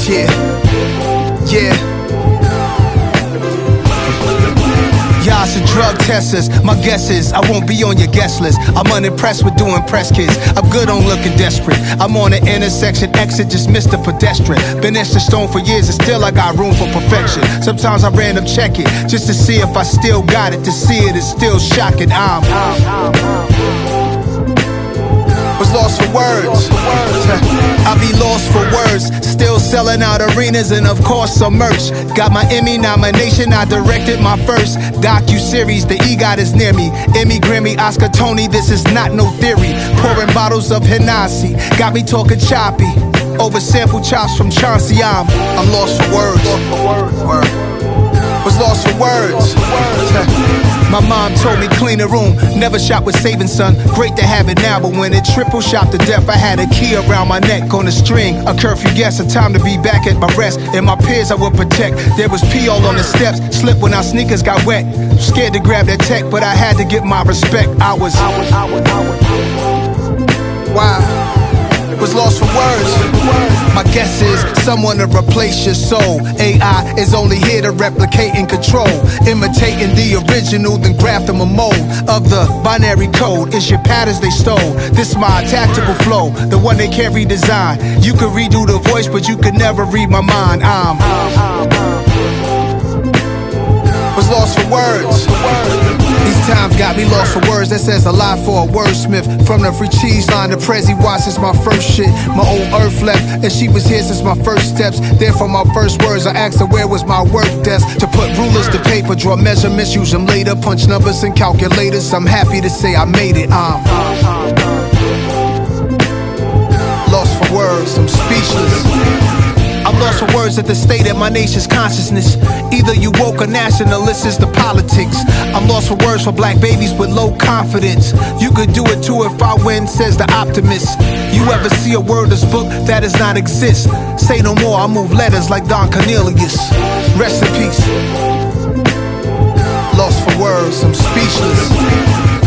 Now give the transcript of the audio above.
Yeah. Y'all's a drug testers. My guess is I won't be on your guest list. I'm unimpressed with doing press kids. I'm good on looking desperate. I'm on the intersection exit, just missed the pedestrian. Been etched in stone for years and still I got room for perfection. Sometimes I random check it just to see if I still got it. To see it is still shocking. Was lost for words. I be lost for words. Still selling out arenas and of course some merch. Got my Emmy nomination, I directed my first docu-series. The EGOT is near me. Emmy, Grammy, Oscar, Tony, this is not no theory. Pouring bottles of Hennessy, got me talking choppy. Over sample chops from Chauncey. I'm lost for words. Was lost for words. My mom told me clean the room, never shop with saving son. Great to have it now, but when it triple shot to death, I had a key around my neck on a string. A curfew guess, a time to be back at my rest. And my peers I would protect. There was pee all on the steps, slipped when our sneakers got wet. Scared to grab that tech, but I had to get my respect. I was lost for words. My guess is someone to replace your soul. AI is only here to replicate and control. Imitating the original, then graft them a mold of the binary code. It's your patterns they stole. This my tactical flow, the one they can't redesign. You can redo the voice, but you can never read my mind. Was lost for words. These times got me lost for words. That says a lot for a wordsmith. From the free cheese line to Prezi Watts since my first shit. My old earth left, and she was here since my first steps. Therefore my first words, I asked her where was my work desk. To put rulers to paper, draw measurements, use them later. Punch numbers and calculators. I'm happy to say I made it. Lost for words, I'm speechless. I'm lost for words at the state of my nation's consciousness. Either you woke or nationalist is the politics. I'm lost for words for black babies with low confidence. You could do it too if I win, says the optimist. You ever see a wordless book that does not exist? Say no more, I move letters like Don Cornelius. Rest in peace. Lost for words, I'm speechless.